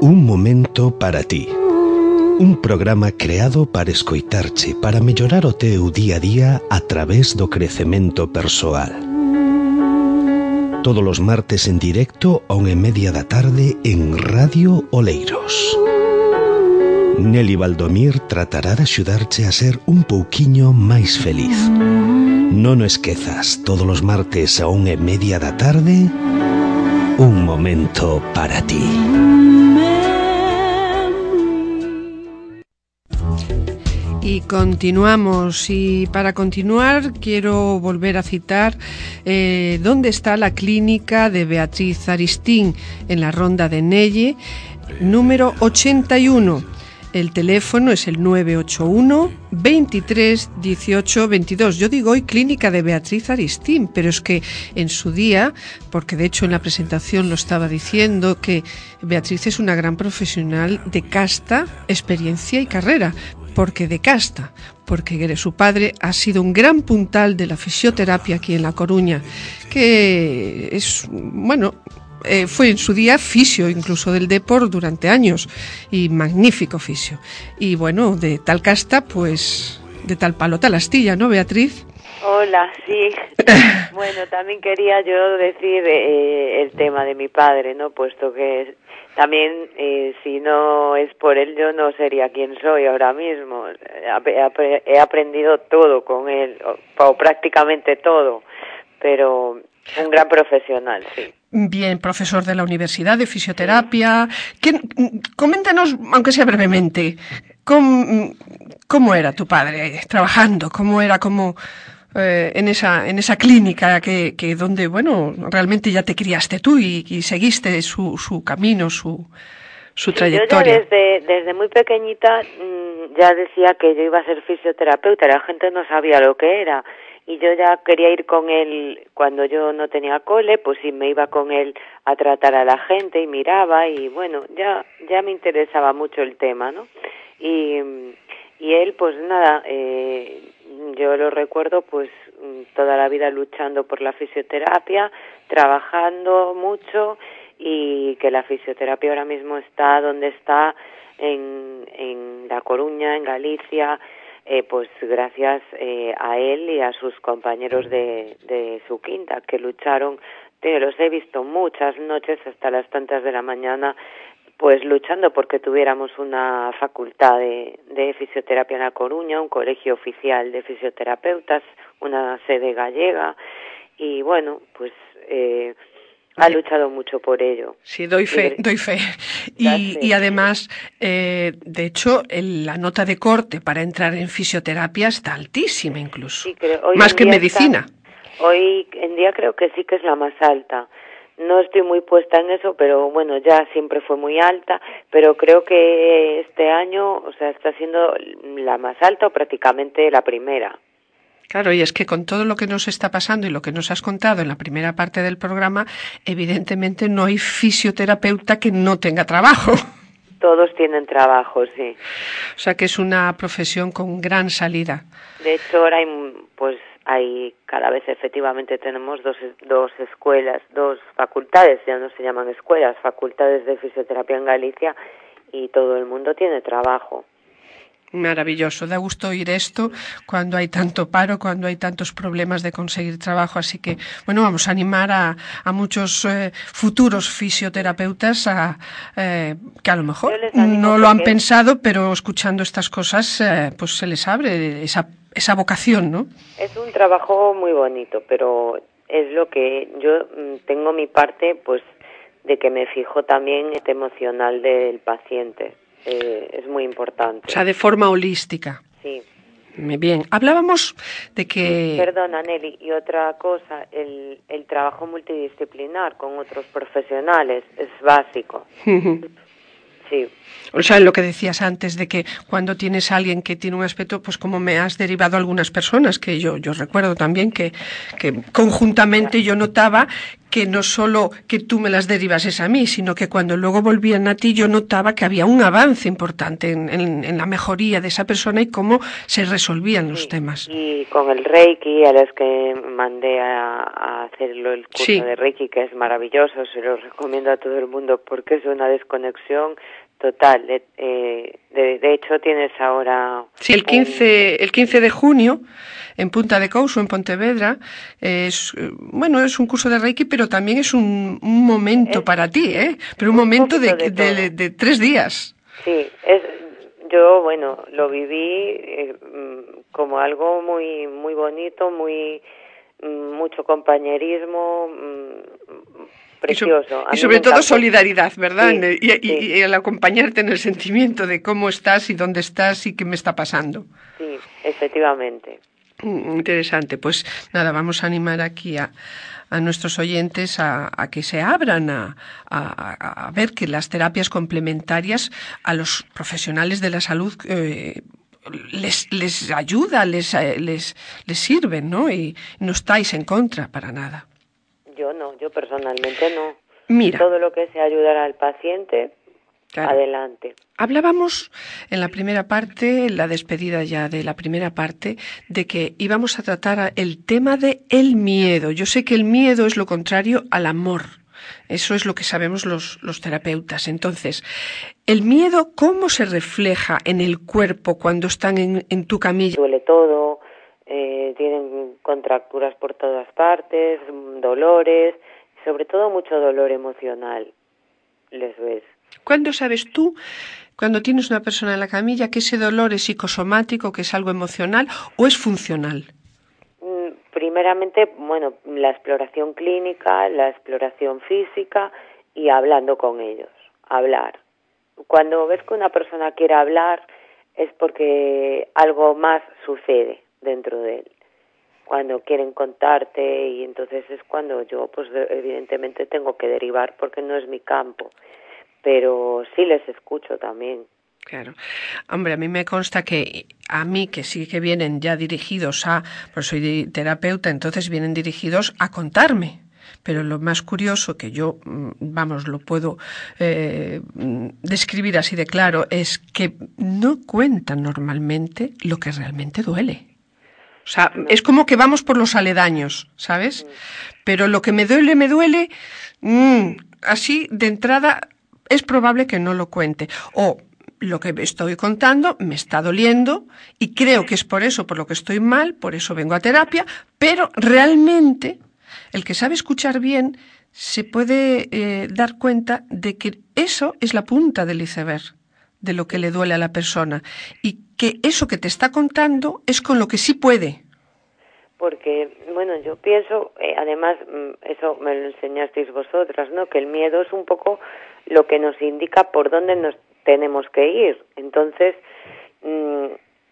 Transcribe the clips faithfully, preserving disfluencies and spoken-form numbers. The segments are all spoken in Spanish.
Un momento para ti. Un programa creado para escoitarche, para mellorar o teu día a día a través do crecemento persoal. Todos os martes en directo a unha e media da tarde en Radio Oleiros. Nelly Valdomir tratará de axudarche a ser un pouquiño máis feliz. Non o esquezas, todos os martes a unha e media da tarde, un momento para ti. Y continuamos, y para continuar quiero volver a citar eh, dónde está la clínica de Beatriz Aristín, en la Ronda de Nelle, número ochenta y uno. El teléfono es el nueve ocho uno, veintitrés, dieciocho, veintidós. Yo digo hoy clínica de Beatriz Aristín, pero es que en su día, porque de hecho en la presentación lo estaba diciendo, que Beatriz es una gran profesional de casta, experiencia y carrera. Porque de casta, porque su padre ha sido un gran puntal de la fisioterapia aquí en La Coruña, que es, bueno, eh, fue en su día fisio, incluso del Depor durante años, y magnífico fisio. Y bueno, de tal casta, pues, de tal palo tal astilla, ¿no, Beatriz? Hola, sí. Bueno, también quería yo decir eh, el tema de mi padre, ¿no? Puesto que también, eh, si no es por él, yo no sería quien soy ahora mismo. He, he aprendido todo con él, o, o prácticamente todo, pero un gran profesional, sí. Bien, profesor de la Universidad de Fisioterapia. ¿Quién, coméntanos, aunque sea brevemente, ¿cómo, cómo era tu padre trabajando? ¿Cómo era como eh, en esa en esa clínica que, que donde, bueno, realmente ya te criaste tú y, y seguiste su, su camino, su, su trayectoria? Yo ya desde, desde muy pequeñita mmm, ya decía que yo iba a ser fisioterapeuta, la gente no sabía lo que era. Y yo ya quería ir con él cuando yo no tenía cole, pues sí, me iba con él a tratar a la gente y miraba y bueno, ya ya me interesaba mucho el tema, ¿no? Y, y él, pues nada, eh, yo lo recuerdo pues toda la vida luchando por la fisioterapia, trabajando mucho y que la fisioterapia ahora mismo está donde está en, en La Coruña, en Galicia. Eh, pues gracias eh, a él y a sus compañeros de, de su quinta, que lucharon, te, los he visto muchas noches hasta las tantas de la mañana, pues luchando porque tuviéramos una facultad de, de fisioterapia en La Coruña, un colegio oficial de fisioterapeutas, una sede gallega, y bueno, pues eh, ha luchado mucho por ello. Sí, doy fe, y, doy fe. Y, y además, eh, de hecho, el, la nota de corte para entrar en fisioterapia está altísima incluso, sí, creo, más que en medicina. Está, hoy en día creo que sí que es la más alta. No estoy muy puesta en eso, pero bueno, ya siempre fue muy alta, pero creo que este año, o sea, está siendo la más alta o prácticamente la primera. Claro, y es que con todo lo que nos está pasando y lo que nos has contado en la primera parte del programa, evidentemente no hay fisioterapeuta que no tenga trabajo. Todos tienen trabajo, sí. O sea que es una profesión con gran salida. De hecho, ahora hay, pues, hay cada vez efectivamente tenemos dos, dos escuelas, dos facultades, ya no se llaman escuelas, facultades de fisioterapia en Galicia y todo el mundo tiene trabajo. Maravilloso, da gusto oír esto cuando hay tanto paro, cuando hay tantos problemas de conseguir trabajo, así que bueno, vamos a animar a, a muchos eh, futuros fisioterapeutas a, eh, que a lo mejor no lo han pensado, pero escuchando estas cosas eh, pues se les abre esa, esa vocación, ¿no? Es un trabajo muy bonito, pero es lo que yo tengo mi parte, pues de que me fijo también en el emocional del paciente. Eh, es muy importante. O sea, de forma holística. Sí. Muy bien. Hablábamos de que... Perdona, Nelly, y otra cosa, el, el trabajo multidisciplinar con otros profesionales es básico. Sí. O sea, lo que decías antes de que cuando tienes a alguien que tiene un aspecto, pues como me has derivado a algunas personas, que yo yo recuerdo también que, que conjuntamente yo notaba que no solo que tú me las derivases a mí, sino que cuando luego volvían a ti yo notaba que había un avance importante en, en, en la mejoría de esa persona y cómo se resolvían los sí, temas. Y con el Reiki, a los que mandé a, a hacerlo el curso sí. de Reiki, que es maravilloso, se lo recomiendo a todo el mundo porque es una desconexión total. De, eh, de, de hecho, tienes ahora... Sí, el quince, un... el quince de junio, en Punta de Couso, en Pontevedra, es, bueno, es un curso de Reiki, pero también es un, un momento es, para ti, ¿eh? Pero un, un momento de, de, de, de, de tres días. Sí, es, yo, bueno, lo viví eh, como algo muy, muy bonito, muy, mucho compañerismo, precioso. Y, so, y sobre todo solidaridad, ¿verdad? Sí, y, y, sí. y el acompañarte en el sentimiento de cómo estás y dónde estás y qué me está pasando. Sí, efectivamente. Interesante. Pues nada, vamos a animar aquí a, a nuestros oyentes a, a que se abran a, a, a ver que las terapias complementarias a los profesionales de la salud eh, les, les ayuda, les, les, les sirven, ¿no? Y no estáis en contra para nada. Yo no, yo personalmente no. Mira. Todo lo que sea ayudar al paciente, claro. Adelante. Hablábamos en la primera parte, en la despedida ya de la primera parte, de que íbamos a tratar el tema de el miedo. Yo sé que el miedo es lo contrario al amor. Eso es lo que sabemos los, los terapeutas. Entonces, el miedo, ¿cómo se refleja en el cuerpo cuando están en, en tu camilla? Duele todo. Eh, tienen contracturas por todas partes, dolores, sobre todo mucho dolor emocional, les ves. ¿Cuándo sabes tú, cuando tienes una persona en la camilla, que ese dolor es psicosomático, que es algo emocional o es funcional? Primeramente, bueno, la exploración clínica, la exploración física y hablando con ellos, hablar. Cuando ves que una persona quiere hablar es porque algo más sucede dentro de él, cuando quieren contarte, y entonces es cuando yo pues evidentemente tengo que derivar porque no es mi campo, pero sí les escucho también. Claro. Hombre, a mí me consta que a mí, que sí que vienen ya dirigidos a, pues soy terapeuta, entonces vienen dirigidos a contarme. Pero lo más curioso, que yo, vamos, lo puedo eh, describir así de claro, es que no cuentan normalmente lo que realmente duele. O sea, es como que vamos por los aledaños, ¿sabes? Pero lo que me duele, me duele, mmm, así de entrada es probable que no lo cuente. O lo que estoy contando me está doliendo y creo que es por eso, por lo que estoy mal, por eso vengo a terapia, pero realmente el que sabe escuchar bien se puede eh, dar cuenta de que eso es la punta del iceberg de lo que le duele a la persona y que eso que te está contando es con lo que sí puede. Porque, bueno, yo pienso, eh, además, eso me lo enseñasteis vosotras, ¿no? Que el miedo es un poco lo que nos indica por dónde nos tenemos que ir. Entonces, mmm,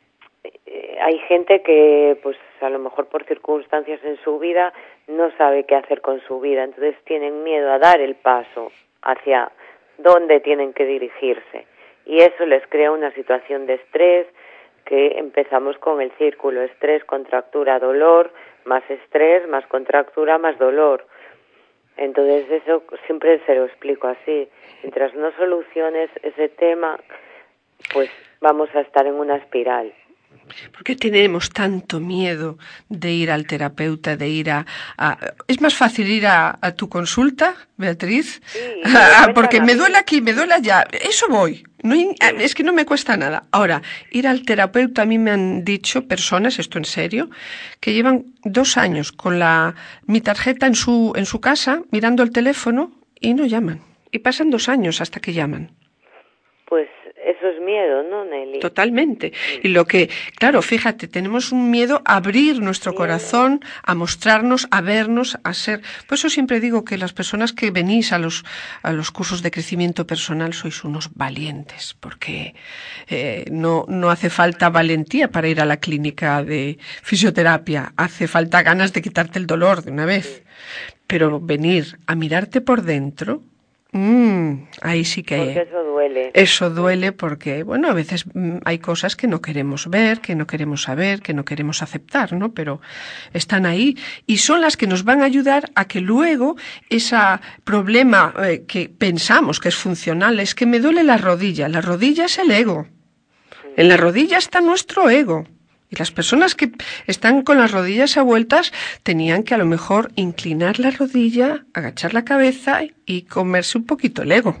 eh, hay gente que, pues, a lo mejor por circunstancias en su vida no sabe qué hacer con su vida. Entonces tienen miedo a dar el paso hacia dónde tienen que dirigirse. Y eso les crea una situación de estrés, que empezamos con el círculo: estrés, contractura, dolor, más estrés, más contractura, más dolor. Entonces eso siempre se lo explico así. Mientras no soluciones ese tema, pues vamos a estar en una espiral. ¿Por qué tenemos tanto miedo de ir al terapeuta, de ir a... a... ¿Es más fácil ir a, a tu consulta, Beatriz? Sí, ah, porque me duele aquí, me duele allá. Eso voy. No hay, sí. Es que no me cuesta nada. Ahora, ir al terapeuta, a mí me han dicho personas, esto en serio, que llevan dos años con la mi tarjeta en su, en su casa, mirando el teléfono y no llaman. Y pasan dos años hasta que llaman. Pues eso es miedo, ¿no, Nelly? Totalmente. Y lo que, claro, fíjate, tenemos un miedo a abrir nuestro sí. corazón, a mostrarnos, a vernos, a ser... Por eso siempre digo que las personas que venís a los, a los cursos de crecimiento personal sois unos valientes, porque eh, no, no hace falta valentía para ir a la clínica de fisioterapia, hace falta ganas de quitarte el dolor de una vez. Sí. Pero venir a mirarte por dentro... Mm, ahí sí que... Porque eso duele. duele. Eso duele porque, bueno, a veces hay cosas que no queremos ver, que no queremos saber, que no queremos aceptar, ¿no? Pero están ahí y son las que nos van a ayudar a que luego ese problema eh, que pensamos que es funcional, es que me duele la rodilla. La rodilla es el ego. En la rodilla está nuestro ego. Y las personas que están con las rodillas a vueltas tenían que a lo mejor inclinar la rodilla, agachar la cabeza y comerse un poquito el ego.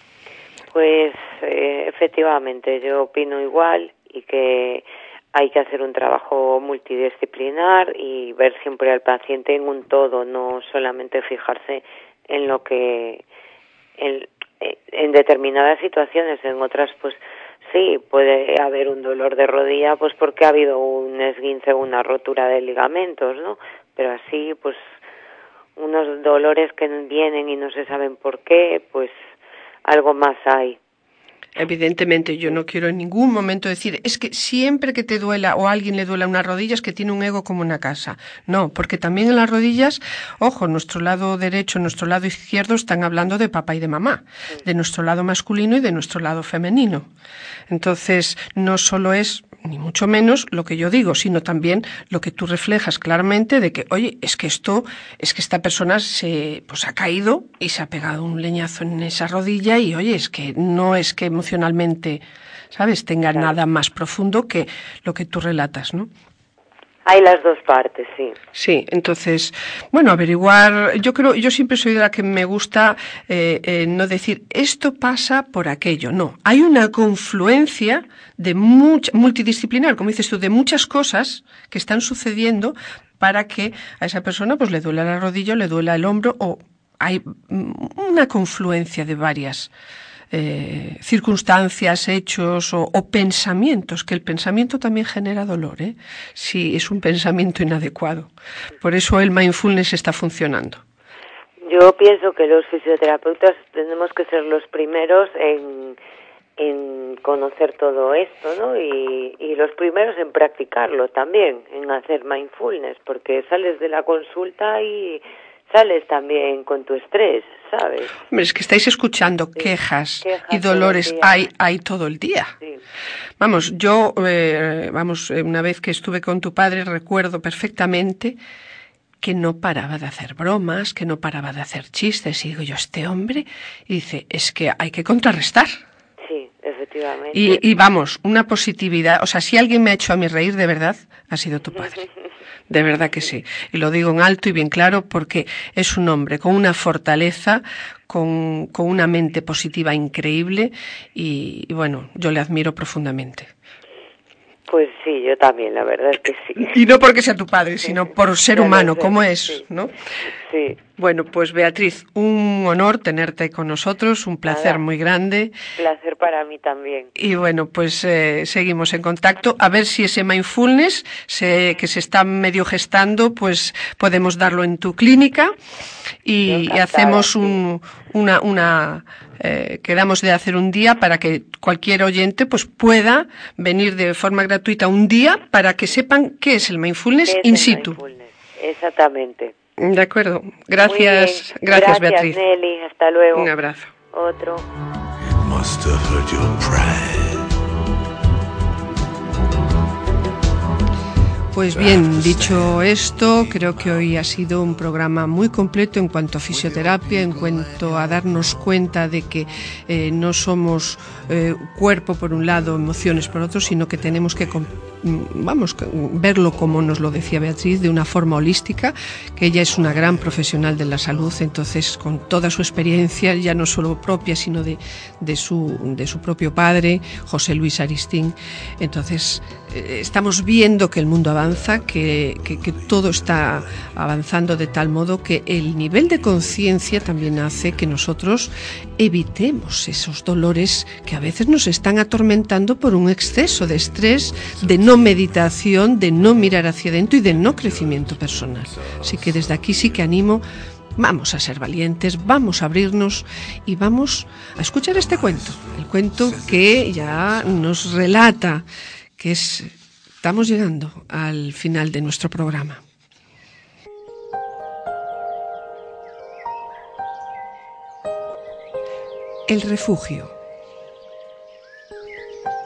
Pues eh, efectivamente, yo opino igual y que hay que hacer un trabajo multidisciplinar y ver siempre al paciente en un todo, no solamente fijarse en lo que en, en determinadas situaciones, en otras pues sí, puede haber un dolor de rodilla pues porque ha habido un esguince o una rotura de ligamentos, ¿no? Pero así pues unos dolores que vienen y no se saben por qué, pues algo más hay. Evidentemente, yo no quiero en ningún momento decir, es que siempre que te duela o a alguien le duela una rodilla es que tiene un ego como una casa. No, porque también en las rodillas, ojo, nuestro lado derecho, nuestro lado izquierdo están hablando de papá y de mamá, de nuestro lado masculino y de nuestro lado femenino. Entonces, no solo es, ni mucho menos, lo que yo digo, sino también lo que tú reflejas claramente de que, oye, es que esto, es que esta persona se, pues ha caído y se ha pegado un leñazo en esa rodilla y, oye, es que no es que emocionalmente, ¿sabes?, tenga claro. nada más profundo que lo que tú relatas, ¿no? Hay las dos partes, sí. Sí, entonces, bueno, averiguar, yo creo, yo siempre soy de la que me gusta eh, eh, no decir, esto pasa por aquello, no. Hay una confluencia de mucha, multidisciplinar, como dices tú, de muchas cosas que están sucediendo para que a esa persona pues le duela la rodilla, le duela el hombro, o hay una confluencia de varias Eh, circunstancias, hechos o, o pensamientos, que el pensamiento también genera dolor, ¿eh? Si es un pensamiento inadecuado. Por eso el mindfulness está funcionando. Yo pienso que los fisioterapeutas tenemos que ser los primeros en, en conocer todo esto, ¿no? Y, y los primeros en practicarlo también, en hacer mindfulness, porque sales de la consulta y sales también con tu estrés, ¿sabes? Hombre, es que estáis escuchando sí. quejas, quejas y dolores hay, hay todo el día. Sí. Vamos, yo, eh, vamos, una vez que estuve con tu padre recuerdo perfectamente que no paraba de hacer bromas, que no paraba de hacer chistes. Y digo yo, este hombre, y dice, es que hay que contrarrestar. Sí, efectivamente. Y, y vamos, una positividad, o sea, si alguien me ha hecho a mí reír de verdad, ha sido tu padre. De verdad que sí. Y lo digo en alto y bien claro porque es un hombre con una fortaleza, con, con una mente positiva increíble y, y, bueno, yo le admiro profundamente. Pues sí, yo también, la verdad es que sí. Y no porque sea tu padre, sino por ser ya humano, como es, sí. ¿no? Sí. Bueno, pues Beatriz, un honor tenerte con nosotros, un placer Nada. muy grande. Placer para mí también. Y bueno, pues eh, seguimos en contacto, a ver si ese mindfulness se, que se está medio gestando, pues podemos darlo en tu clínica y, y hacemos un, una... una Eh, quedamos de hacer un día para que cualquier oyente pues pueda venir de forma gratuita un día para que sepan qué es el mindfulness in situ. Mindfulness? Exactamente. De acuerdo. Gracias, gracias, gracias Beatriz. Nelly, hasta luego. Un abrazo. Otro. Must have hurt your pride. Pues bien, dicho esto, creo que hoy ha sido un programa muy completo en cuanto a fisioterapia, en cuanto a darnos cuenta de que eh, no somos eh, cuerpo por un lado, emociones por otro, sino que tenemos que, vamos, verlo como nos lo decía Beatriz, de una forma holística, que ella es una gran profesional de la salud, entonces con toda su experiencia, ya no solo propia, sino de, de, su, de su propio padre, José Luis Aristín, entonces eh, estamos viendo que el mundo avanza, que, que, que todo está avanzando de tal modo que el nivel de conciencia también hace que nosotros evitemos esos dolores que a veces nos están atormentando por un exceso de estrés, de no meditación, de no mirar hacia adentro y de no crecimiento personal. Así que desde aquí sí que animo, vamos a ser valientes, vamos a abrirnos y vamos a escuchar este cuento, el cuento que ya nos relata que es... Estamos llegando al final de nuestro programa. El refugio.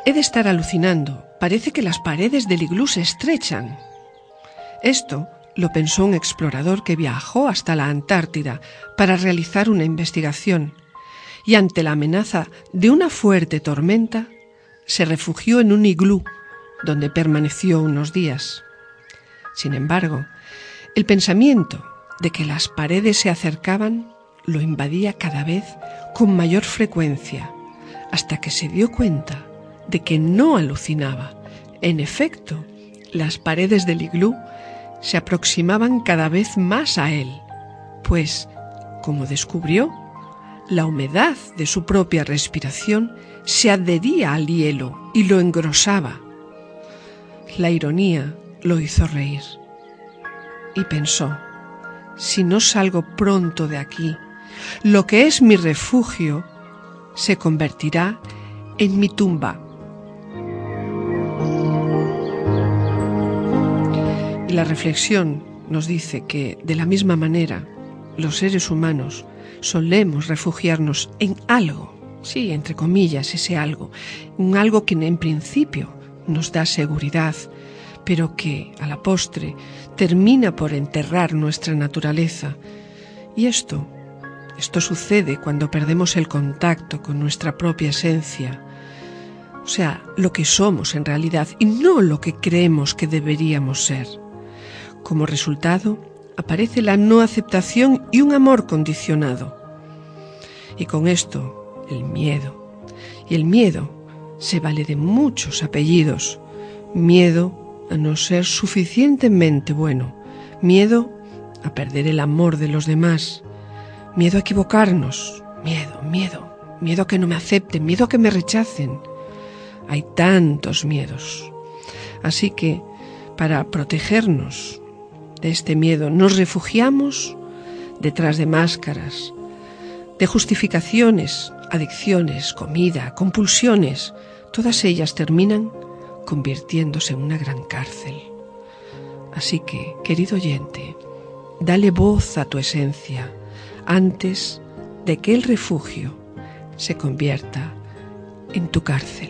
He de estar alucinando. Parece que las paredes del iglú se estrechan. Esto lo pensó un explorador que viajó hasta la Antártida para realizar una investigación y ante la amenaza de una fuerte tormenta se refugió en un iglú donde permaneció unos días. Sin embargo, el pensamiento de que las paredes se acercaban lo invadía cada vez con mayor frecuencia hasta que se dio cuenta de que no alucinaba. En efecto, las paredes del iglú se aproximaban cada vez más a él, pues, como descubrió, la humedad de su propia respiración se adhería al hielo y lo engrosaba. La ironía lo hizo reír y pensó: si no salgo pronto de aquí, lo que es mi refugio se convertirá en mi tumba. Y la reflexión nos dice que, de la misma manera, los seres humanos solemos refugiarnos en algo, sí, entre comillas, ese algo, un algo que en principio nos da seguridad, pero que, a la postre, termina por enterrar nuestra naturaleza. Y esto, esto sucede cuando perdemos el contacto con nuestra propia esencia, o sea, lo que somos en realidad y no lo que creemos que deberíamos ser. Como resultado, aparece la no aceptación y un amor condicionado. Y con esto, el miedo. Y el miedo se vale de muchos apellidos. Miedo a no ser suficientemente bueno. Miedo a perder el amor de los demás. Miedo a equivocarnos. Miedo, miedo. Miedo a que no me acepten. Miedo a que me rechacen. Hay tantos miedos. Así que, para protegernos de este miedo, nos refugiamos detrás de máscaras, de justificaciones, adicciones, comida, compulsiones. Todas ellas terminan convirtiéndose en una gran cárcel. Así que, querido oyente, dale voz a tu esencia antes de que el refugio se convierta en tu cárcel.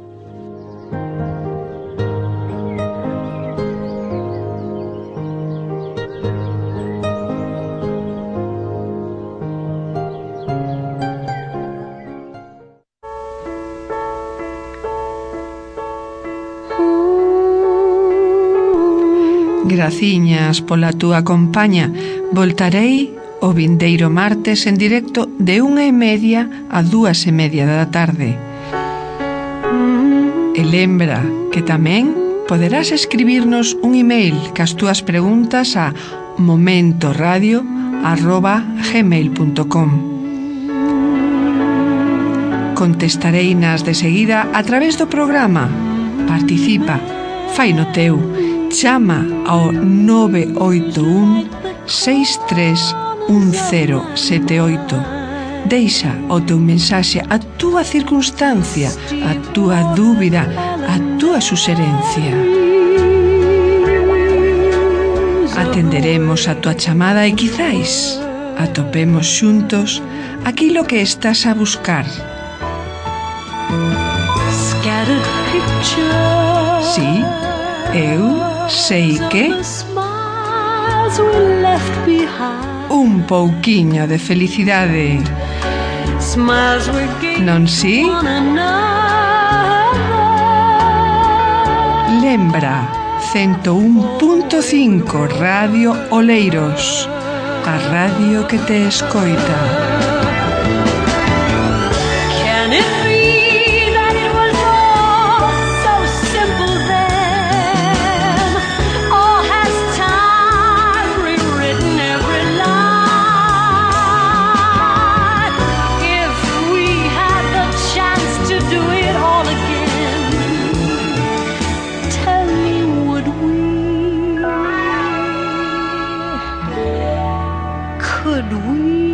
Graciñas pola túa compaña. Voltarei o vindeiro martes en directo de unha e media a dúas e media da tarde. E lembra que tamén poderás escribirnos un email cas túas preguntas a momentoradio arroba gmail punto com. Contestarei nas de seguida a través do programa. Participa, fai no teu. Chama ao nove oito un seis tres un cero sete oito. Deixa o teu mensaxe, a túa circunstancia, a túa dúbida, a túa suxerencia. Atenderemos a túa chamada e quizáis atopemos xuntos aquilo que estás a buscar. Sí, eu sei que un pouquiño de felicidade. Non si? Lembra, cento un punto cinco Radio Oleiros, a radio que te escoita. Could we